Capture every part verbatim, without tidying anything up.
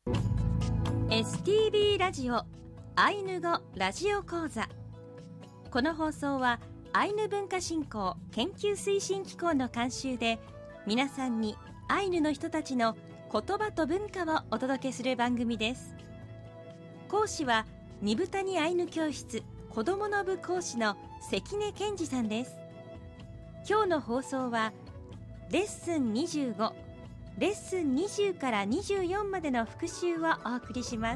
エスティービー ラジオアイヌ語ラジオ講座。この放送はアイヌ文化振興研究推進機構の監修で、皆さんにアイヌの人たちの言葉と文化をお届けする番組です。講師は二部谷アイヌ教室子どもの部講師の関根健二さんです。今日の放送はレッスンにじゅうご、レッスンにじゅうからにじゅうよんまでの復習をお送りします。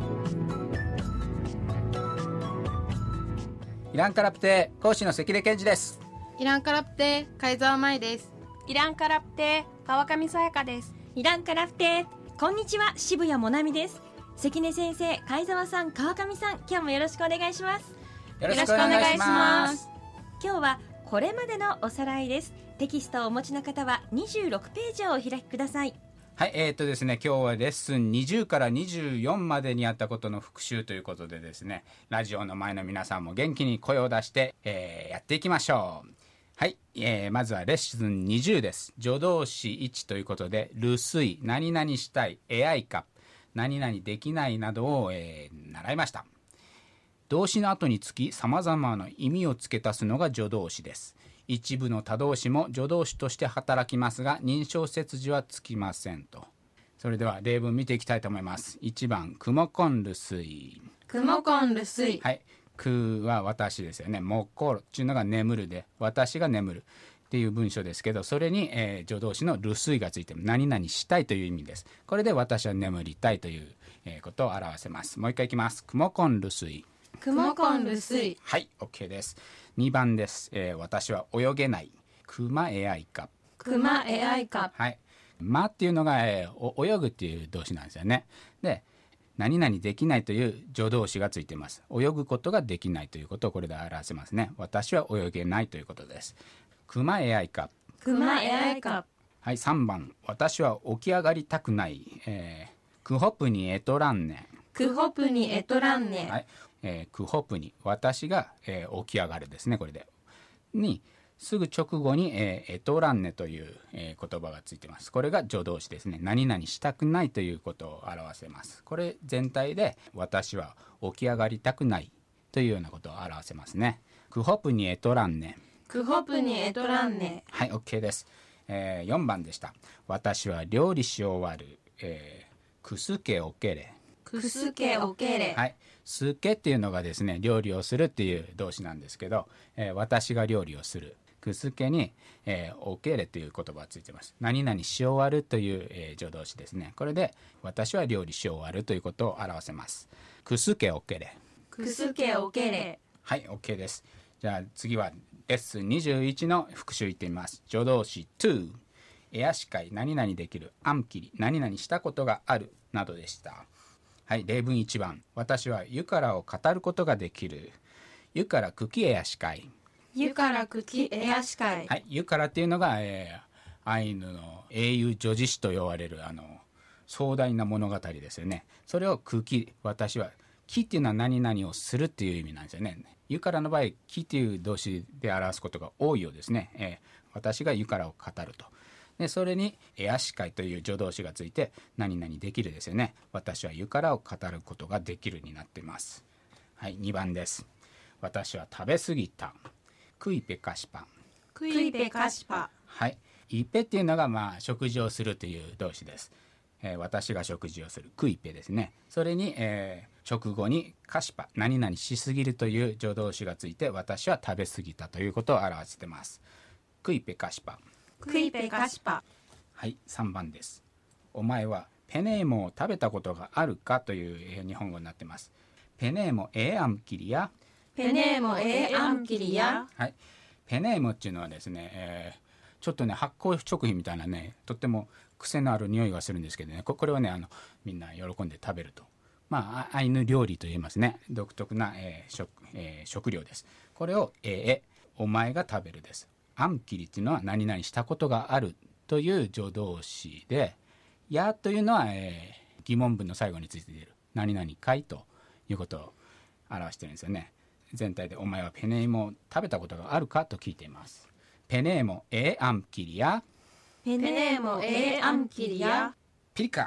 イランカラプテ講師の関根健二です。 イランカラプテ貝沢舞です。 イランカラプテ川上さやかです。 イランカラプテこんにちは、渋谷もなみです。関根先生、貝沢さん、川上さん、今日もよろしくお願いします。 よろしくお願いします。 今日はこれまでのおさらいです。テキストをお持ちの方はにじゅうろくページをお開きください。 はい、えーとですね、今日はレッスンにじゅうからにじゅうよんまでにあったことの復習ということでですね、ラジオの前の皆さんも元気に声を出して、えー、やっていきましょう。はい、えー、まずはレッスンにじゅうです。助動詞いちということで、留守、何々したい、エアイカ、何々できないなどを、えー、習いました。動詞の後につき様々な意味を付け足すのが助動詞です。一部の他動詞も助動詞として働きますが、認証接字はつきませんと。それでは例文見ていきたいと思います。いちばん、くもこんるすい。 くもこんるすい。 はい、くは私ですよね。もこるっていうのが眠るで、私が眠るっていう文章ですけど、それに、えー、助動詞のるすいがついて何々したいという意味です。これで私は眠りたいという、えー、ことを表せます。もう一回いきます。くもこんるすい。 くもこんるすい。 はい、 OK です。にばんです、えー、私は泳げない。くまえあいか。 くまえあいか。 はい、まっていうのが、えー、泳ぐっていう動詞なんですよね。で、何々できないという助動詞がついています。泳ぐことができないということをこれで表せますね。私は泳げないということです。くまえあいか。 くまえあいか。 はい、さんばん、私は起き上がりたくない。えー、くほぷにえとらんね。 くほぷにえとらんね。 はい、えー、くほぷに、私が、えー、起き上がるですね。これでにすぐ直後に、えー、えとらんねという、えー、言葉がついてます。これが助動詞ですね。何々したくないということを表せます。これ全体で私は起き上がりたくないというようなことを表せますね。くほぷにえとらんね。 くほぷにえとらんね。 はい、 OK です。えー、よんばんでした。私は料理し終わる。えー、くすけおけれ。 くすけおけれ。 はい、すけっていうのがですね、料理をするっていう動詞なんですけど、えー、私が料理をする。くすけに、えー、おけれという言葉がついてます。何々し終わるという、えー、助動詞ですね。これで私は料理し終わるということを表せます。くすけおけれ。 くすけおけれ。 はい、 OK です。じゃあ次はレッスンにじゅういちの復習いってみます。助動詞 to、 エアしかい、何々できる、アンキリ、何々したことがあるなどでした。はい、例文いちばん、私は湯からを語ることができる。湯からくきえやしかい。 湯からくきえやしかい。 はい、湯からっていうのが、えー、アイヌの英雄叙事詩と呼ばれるあの壮大な物語ですよね。それをくき、私はきっていうのは何々をするっていう意味なんですよね。湯からの場合、きっていう動詞で表すことが多いようですね。えー、私が湯からを語ると。でそれにエアしかいという助動詞がついて何々できるですよね。私は湯からを語ることができるになっています。はい、にばんです。私は食べ過ぎた。クイペカシパ。 クイペカシパ。 はい、イペっていうのが、まあ、食事をするという動詞です。えー、私が食事をする。クイペですね。それに、えー、直後にカシパ、何々しすぎるという助動詞がついて私は食べ過ぎたということを表しています。クイペカシパ。 クイペカシパ。 はい、さんばんです。お前はペネーモを食べたことがあるかという、えー、日本語になっています。ペネーモエーアンキリや。 ペネーモエーアンキリや。 はい、ペネーモっていうのはですね、えー、ちょっとね発酵食品みたいなね、とっても癖のある匂いがするんですけどね、これはねあのみんな喜んで食べると。まあアイヌ料理といいますね。独特な、えー 食, えー、食料です。これをえー、えお前が食べるです。アンキリっていうのは何々したことがあるという助動詞で、やというのは、えー、疑問文の最後についている何々かいということを表しているんですよね。全体でお前はペネーモを食べたことがあるかと聞いています。ペネーモエーアンキリや。 ペネーモエーアンキリや。 ピリカ。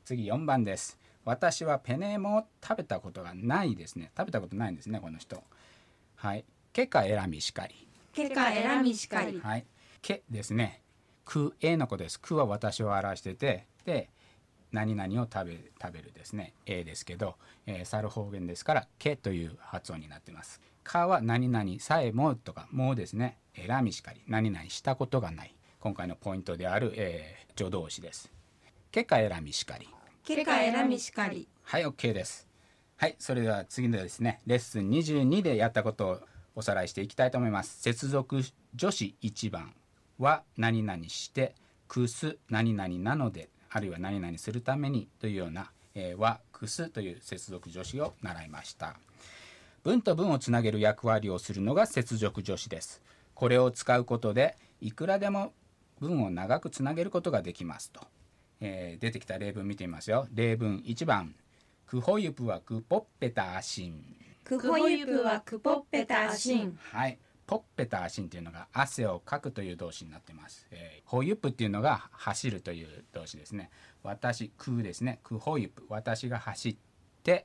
次よんばんです。私はペネモを食べたことがないですね。食べたことないんですね、この人。はい。けかえらみしかり。 けかえらみしかり。 はい。けですね。くえのことです。くは私を表してて、で、何々を食べる、食べるですね。えですけど、えー、猿方言ですから、けという発音になってます。かは何々さえもとか、もうですね。えらみしかり。何々したことがない。今回のポイントである、えー、助動詞です。けかえらみしかり。 けかえらみしかり。 はい、OK です。はい、それでは次のですね、レッスンにじゅうにでやったことをおさらいしていきたいと思います。接続助詞いちばんは何々してくす何々なので、あるいは何々するためにというような、えー、はくすという接続助詞を習いました。文と文をつなげる役割をするのが接続助詞です。これを使うことでいくらでも文を長くつなげることができますと。えー、出てきた例文見てみますよ。例文いちばん、クホユプはクポッペタアシン。 クホユプはクポッペタアシン。 はい、ポッペタアシンというのが汗をかくという動詞になっています。えー、ホユプっていうのが走るという動詞ですね。私、クですね。クホユプ、私が走って、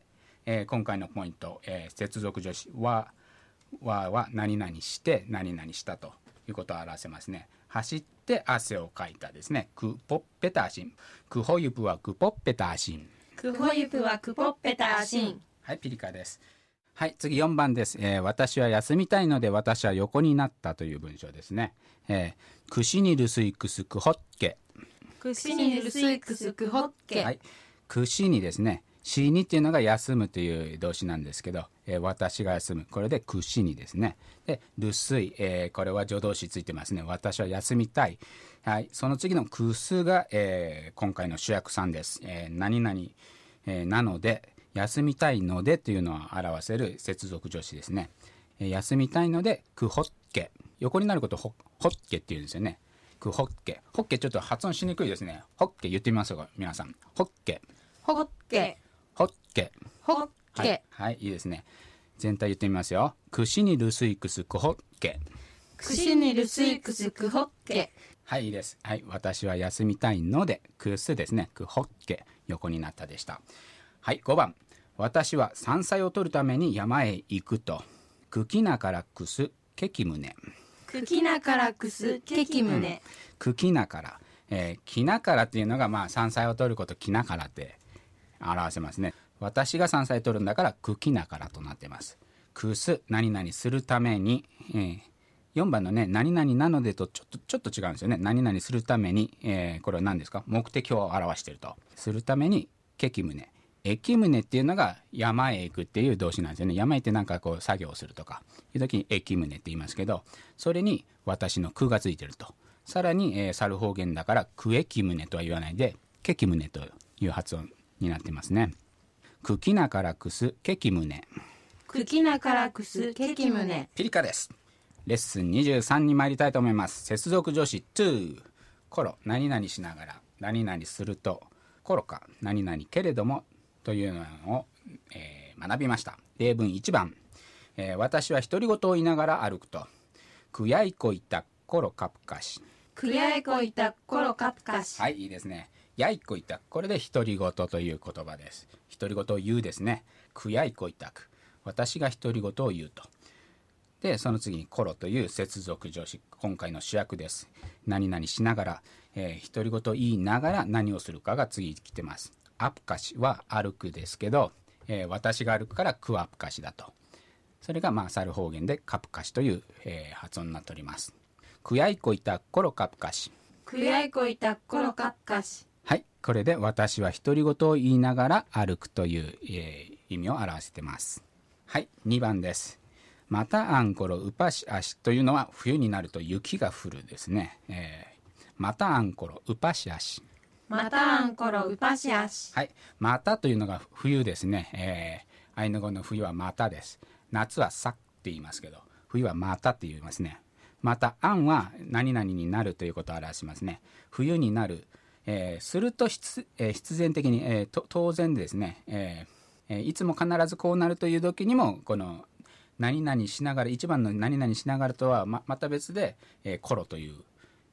えー、今回のポイント、えー、接続助詞ははは何々して何々したということを表せますね。走って汗をかいたですね。クポッペタアシン。クホユプはクポッペタアシン。 クホユプはクポッペタアシン。 はい、ピリカです。はい、次よんばんです。えー、私は休みたいので私は横になったという文章ですね。えー、くしにるすいくすくほっけ。 くしにるすいくすくほっけ。 はい、くしにですね。しにっていうのが休むという動詞なんですけど、えー、私が休む、これでくしにですね。で、るすい、えー、これは助動詞ついてますね。私は休みたい。はい、その次のくすが、えー、今回の主役さんです。えー、何々、えー、なので、休みたいのでというのを表せる接続助詞ですね。えー、休みたいので、くほっけ。横になることをほ、ほっけっていうんですよね。くほっけ。ほっけちょっと発音しにくいですね。ほっけ言ってみますよ、皆さん。ほっけ。 ほっけ。 ほっけ。 ほっけ。 はい、はい、いいですね。全体言ってみますよ。くしにるすいくすくほっけ。 くしにるすいくすくほっけ。 はい、いいです。はい、私は休みたいので、くすですね。くほっけ。横になったでした。はい、ごばん。私は山菜を取るために山へ行くと。くきなからくすけきむね。 くきなからくすけきむね。 くきなから。えー、きなからっていうのが、まあ、山菜を取ること、きなからって表せますね。私が山菜取るんだからくきなからとなってます。くす何々するために、えー、よんばんのね何々なのでとちょっとちょっと違うんですよね。何々するために、えー、これは何ですか。目的を表していると。するためにけきむね。えきむねっていうのが山へ行くっていう動詞なんですよね。山へ行ってなんかこう作業をするとかいう時にえきむねって言いますけど、それに私のくがついてると。さらに、えー、猿方言だからくえきむねとは言わないでけきむねという発音になってますね。くきなからくすけきむね。 くきなからくすけきむね。 ピリカです。レッスンにじゅうさんに参りたいと思います。接続助詞トゥー。コロ何々しながら何々すると。コロか何々けれどもというのを、えー、学びました。例文いちばん、えー、私は独り言を言いながら歩くと。くやいこいたコロカプカシ。 くやいこいたコロカプカシ。 はい、いいですね。やいこいた、これで独り言という言葉です。独り言を言うですね。くやいこいたく、私が独り言を言うと。でその次にコロという接続助詞、今回の主役です。何々しながら、えー、独り言を言いながら何をするかが次来てます。アプカシは歩くですけど、えー、私が歩くからクアプカシだと。それがまあ猿方言でカプカシという、えー、発音になっております。くやいこいたコロカプカシ。 くやいこいたコロカプカシ。 はい、これで私は独り言を言いながら歩くという、えー、意味を表しています。はい、にばんです。またあんころうぱしあしというのは冬になると雪が降るですね。えー、またあんころうぱしあし。 またあんころうぱしあし。 はい、またというのが冬ですね。えー、アイヌ語の冬はまたです。夏はさって言いますけど、冬はまたって言いますね。またあんは何々になるということを表しますね。冬になる、えー、すると必、えー、必然的に、えー、と当然ですね、えーえー、いつも必ずこうなるという時にもこの何々しながら、一番の何々しながらとは ま, また別で、えー、コロという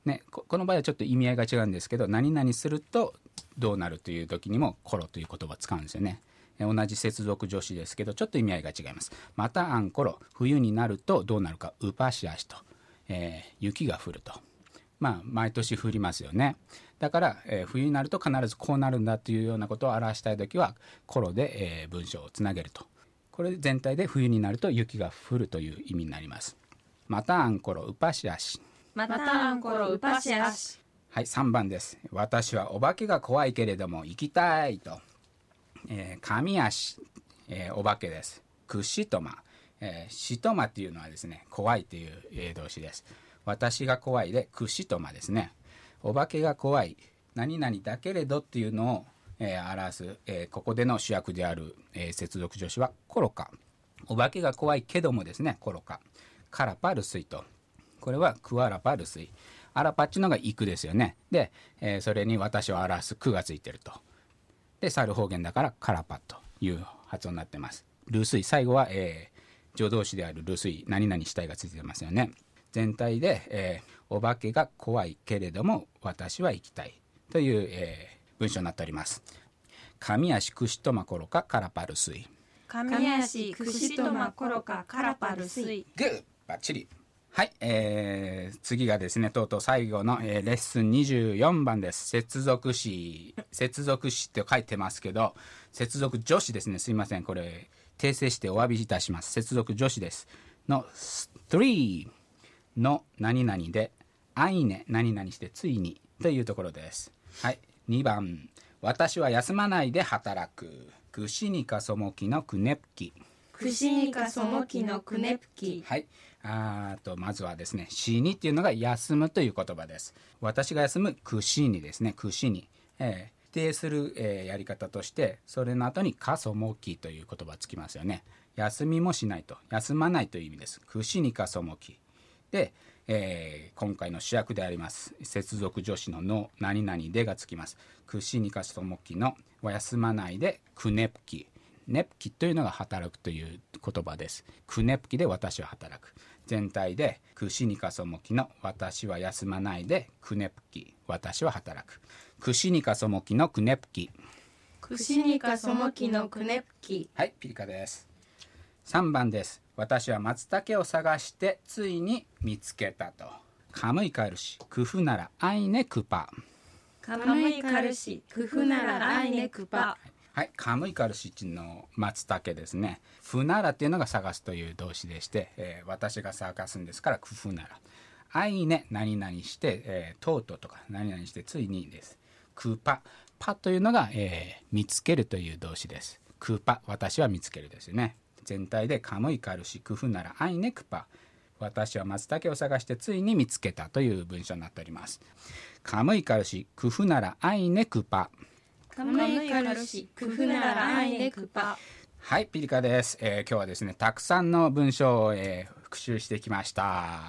ね、こ, この場合はちょっと意味合いが違うんですけど、何々するとどうなるという時にもコロという言葉を使うんですよね。同じ接続助詞ですけどちょっと意味合いが違います。またアンコロ、冬になるとどうなるか、ウパシアシと、えー、雪が降ると。まあ毎年降りますよね。だから、えー、冬になると必ずこうなるんだというようなことを表したいときはコロで、えー、文章をつなげると。これ全体で冬になると雪が降るという意味になります。またアンコロウパシアシ。 またアンコロウパシアシ。 はい、さんばんです。私はお化けが怖いけれども行きたいと。えー、神足、えー、お化けです。クシトマ、えー、シトマっていうのはですね、怖いという、えー、動詞です。私が怖いでクシトマですね。お化けが怖い、何々だけれどっていうのを、えー、表す、えー、ここでの主役である、えー、接続助詞はコロカ。お化けが怖いけどもですね、コロカ。カラパルスイと。これはクアラパルスイ。アラパっていうのが行くですよね。で、えー、それに私を表すクがついてると。で、サル方言だからカラパという発音になってます。ルスイ、最後は、えー、助動詞であるルスイ、何々主体がついてますよね。全体で、えー、お化けが怖いけれども私は行きたいという、えー、文章になっております。神足クシトマコロカカラパルスイ。 神足クシトマコロカカラパルスイ。 グッバッチリ。はい、えー、次がですね、とうとう最後の、えー、レッスンにじゅうよんばんです。接続詞、接続詞って書いてますけど、接続助詞ですね。すいません、これ訂正してお詫びいたします。接続助詞ですのスリーの何々であいね何々してついにというところです。はい、にばん、私は休まないで働く。クシニカソモキのクネプキ。 クシニカソモキのクネプキ。 はい、あとまずはですね、シニっていうのが休むという言葉です。私が休むクシニですね。クシニ、えー、否定する、えー、やり方としてそれの後にカソモキという言葉つきますよね。休みもしないと、休まないという意味です。クシニカソモキで、えー、今回の主役であります接続助詞のの何々でがつきます。クシニカソモキの休まないでクネプキ。ネプキというのが働くという言葉です。クネプキで私は働く。全体でクシニカソモキの私は休まないでクネプキ、私は働く。クシニカソモキのクネプキ。 クシニカソモキのクネプキ。 はい、ピリカです。さんばんです。私は松茸を探してついに見つけたと。カムイカルシクフならアイネクパ。 カムイカルシクフならアイネクパ。 はい、カムイカルシチの松茸ですね。フナラっていうのが探すという動詞でして、えー、私が探すんですからクフナラ。アイネ何々して、えー、とうとうとか何々してついにです。クパ、パというのが、えー、見つけるという動詞です。クパ、私は見つけるですよね。全体でカムイカルシクフナラアイネクパ。私は松茸を探してついに見つけたという文章になっております。カムイカルシクフナラアイネクパ。 カムイカルシクフナラアイネクパ。 はい、ピリカです。えー、今日はですね、たくさんの文章を、えー、復習してきました。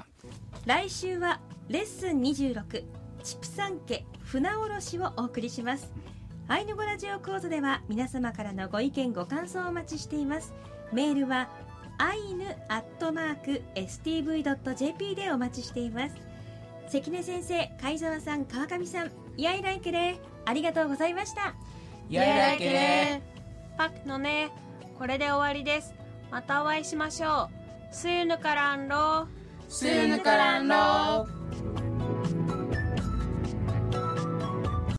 来週はレッスンにじゅうろくチプサン家船おろしをお送りします。アイヌ語ラジオ講座では皆様からのご意見ご感想をお待ちしています。メールはアイヌアットマーク エスティーブイドットジェーピー でお待ちしています。関根先生、貝澤さん、川上さん、イヤイライケレありがとうございました。 イヤイライケレパクのね、これで終わりです。またお会いしましょう。スユヌカランロー。 スユヌカランロー。